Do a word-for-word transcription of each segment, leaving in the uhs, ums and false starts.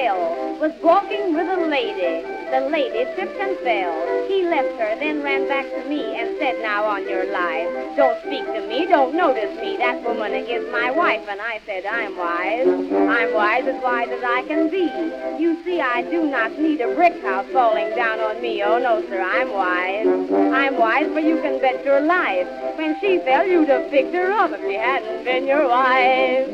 Bill was walking with a lady. The lady tripped and fell. He left her, then ran back to me and said, now on your life, don't speak to me, don't notice me. That woman is my wife. And I said, I'm wise. I'm wise, as wise as I can be. You see, I do not need a brick house falling down on me. Oh, no, sir, I'm wise. I'm wise, for you can bet your life. When she fell, you'd have picked her up if she hadn't been your wife.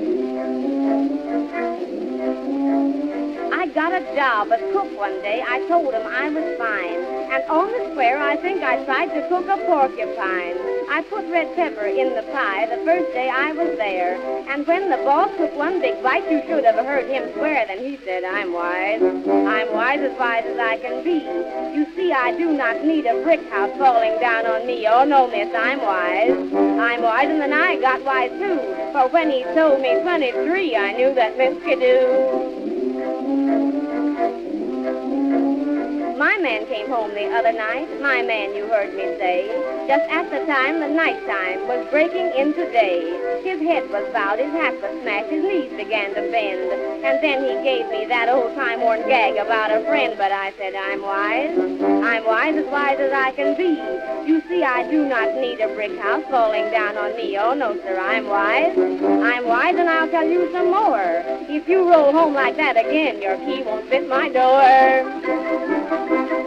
I got a job as cook one day. I told him I was fine. And on the square, I think I tried to cook a porcupine. I put red pepper in the pie the first day I was there. And when the boss took one big bite, you should have heard him swear. Then he said, I'm wise. I'm wise, as wise as I can be. You see, I do not need a brick house falling down on me. Oh, no, miss, I'm wise. I'm wise, and then I got wise, too. For when he told me twenty-three, I knew that Miss Skidoo. My man came home the other night, my man, you heard me say, just at the time the nighttime was breaking into day. His head was bowed, his hat was smashed, his knees began to bend, and then he gave me that old time-worn gag about a friend. But I said, I'm wise, I'm wise, as wise as I can be. You see, I do not need a brick house falling down on me. Oh, no, sir, I'm wise, I'm wise, and I'll tell you some more. If you roll home like that again, your key won't fit my door.